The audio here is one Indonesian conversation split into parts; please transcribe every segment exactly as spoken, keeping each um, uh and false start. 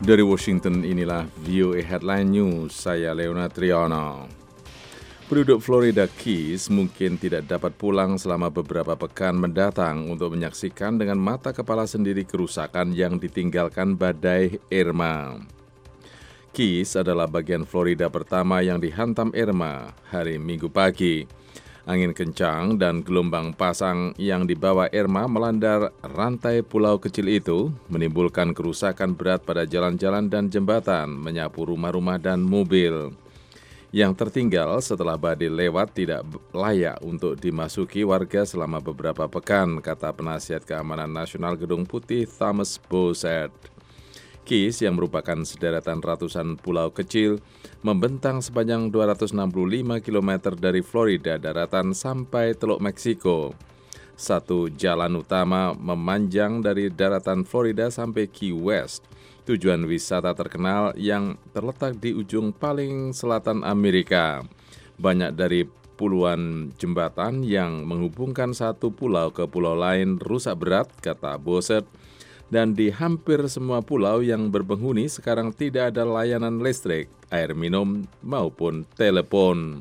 Dari Washington, inilah V O A Headline News, saya Leona Triana. Penduduk Florida Keys mungkin tidak dapat pulang selama beberapa pekan mendatang untuk menyaksikan dengan mata kepala sendiri kerusakan yang ditinggalkan badai Irma. Keys adalah bagian Florida pertama yang dihantam Irma hari Minggu pagi. Angin kencang dan gelombang pasang yang dibawa Irma melandar rantai pulau kecil itu, menimbulkan kerusakan berat pada jalan-jalan dan jembatan, menyapu rumah-rumah dan mobil. Yang tertinggal setelah badai lewat tidak layak untuk dimasuki warga selama beberapa pekan, kata penasihat keamanan nasional Gedung Putih Thomas Bossert. Keys yang merupakan sederetan ratusan pulau kecil membentang sepanjang dua ratus enam puluh lima kilometer dari Florida daratan sampai Teluk Meksiko. Satu jalan utama memanjang dari daratan Florida sampai Key West, tujuan wisata terkenal yang terletak di ujung paling selatan Amerika. Banyak dari puluhan jembatan yang menghubungkan satu pulau ke pulau lain rusak berat, kata Bossert. Dan di hampir semua pulau yang berpenghuni sekarang tidak ada layanan listrik, air minum, maupun telepon.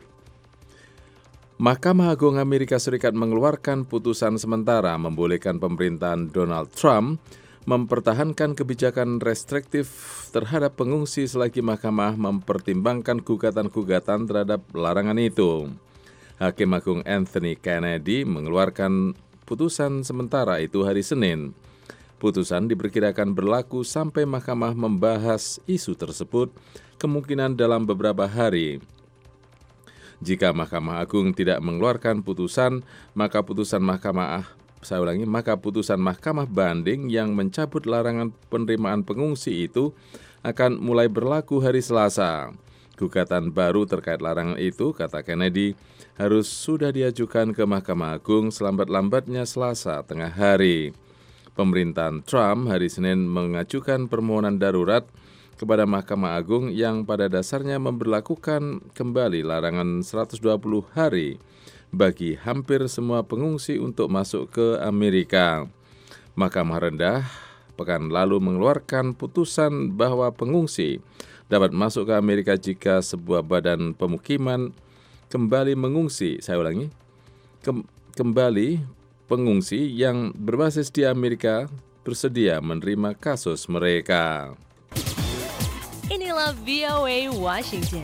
Mahkamah Agung Amerika Serikat mengeluarkan putusan sementara membolehkan pemerintahan Donald Trump mempertahankan kebijakan restriktif terhadap pengungsi selagi mahkamah mempertimbangkan gugatan-gugatan terhadap larangan itu. Hakim Agung Anthony Kennedy mengeluarkan putusan sementara itu hari Senin. Putusan diperkirakan berlaku sampai mahkamah membahas isu tersebut, kemungkinan dalam beberapa hari. Jika Mahkamah Agung tidak mengeluarkan putusan, maka putusan Mahkamah saya ulangi, maka putusan Mahkamah Banding yang mencabut larangan penerimaan pengungsi itu akan mulai berlaku hari Selasa. Gugatan baru terkait larangan itu, kata Kennedy, harus sudah diajukan ke Mahkamah Agung selambat-lambatnya Selasa tengah hari. Pemerintahan Trump hari Senin mengajukan permohonan darurat kepada Mahkamah Agung yang pada dasarnya memberlakukan kembali larangan seratus dua puluh hari bagi hampir semua pengungsi untuk masuk ke Amerika. Mahkamah rendah pekan lalu mengeluarkan putusan bahwa pengungsi dapat masuk ke Amerika jika sebuah badan pemukiman kembali mengungsi, saya ulangi, kem- kembali pengungsi yang berbasis di Amerika bersedia menerima kasus mereka. Inilah V O A Washington.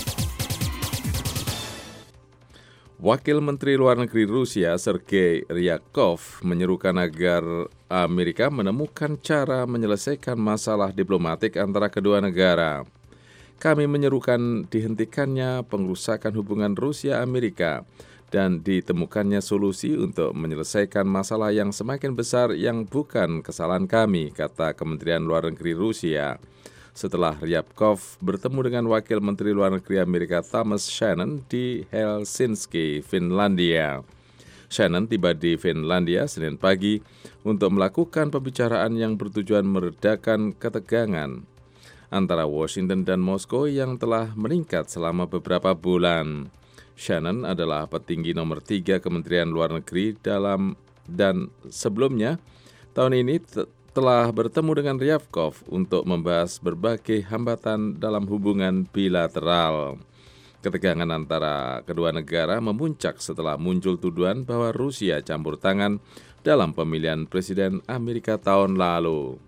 Wakil Menteri Luar Negeri Rusia Sergei Ryabkov menyerukan agar Amerika menemukan cara menyelesaikan masalah diplomatik antara kedua negara. Kami menyerukan dihentikannya pengrusakan hubungan Rusia-Amerika dan ditemukannya solusi untuk menyelesaikan masalah yang semakin besar yang bukan kesalahan kami, kata Kementerian Luar Negeri Rusia. Setelah Ryabkov bertemu dengan Wakil Menteri Luar Negeri Amerika Thomas Shannon di Helsinki, Finlandia. Shannon tiba di Finlandia Senin pagi untuk melakukan pembicaraan yang bertujuan meredakan ketegangan antara Washington dan Moskow yang telah meningkat selama beberapa bulan. Shannon adalah petinggi nomor tiga Kementerian Luar Negeri dalam dan sebelumnya tahun ini te- telah bertemu dengan Ryabkov untuk membahas berbagai hambatan dalam hubungan bilateral. Ketegangan antara kedua negara memuncak setelah muncul tuduhan bahwa Rusia campur tangan dalam pemilihan Presiden Amerika tahun lalu.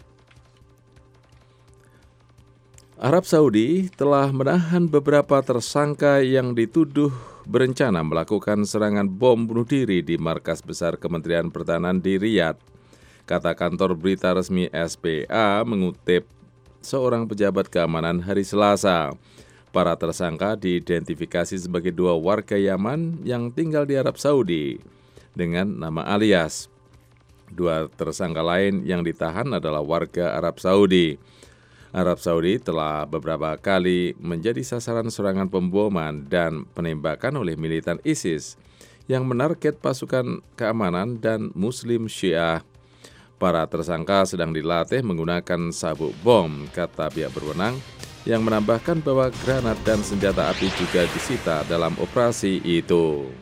Arab Saudi telah menahan beberapa tersangka yang dituduh berencana melakukan serangan bom bunuh diri di markas besar Kementerian Pertahanan di Riyadh, kata kantor berita resmi S P A mengutip seorang pejabat keamanan hari Selasa. Para tersangka diidentifikasi sebagai dua warga Yaman yang tinggal di Arab Saudi dengan nama alias. Dua tersangka lain yang ditahan adalah warga Arab Saudi. Arab Saudi telah beberapa kali menjadi sasaran serangan pemboman dan penembakan oleh militan ISIS yang menarget pasukan keamanan dan Muslim Syiah. Para tersangka sedang dilatih menggunakan sabuk bom, kata pihak berwenang, yang menambahkan bahwa granat dan senjata api juga disita dalam operasi itu.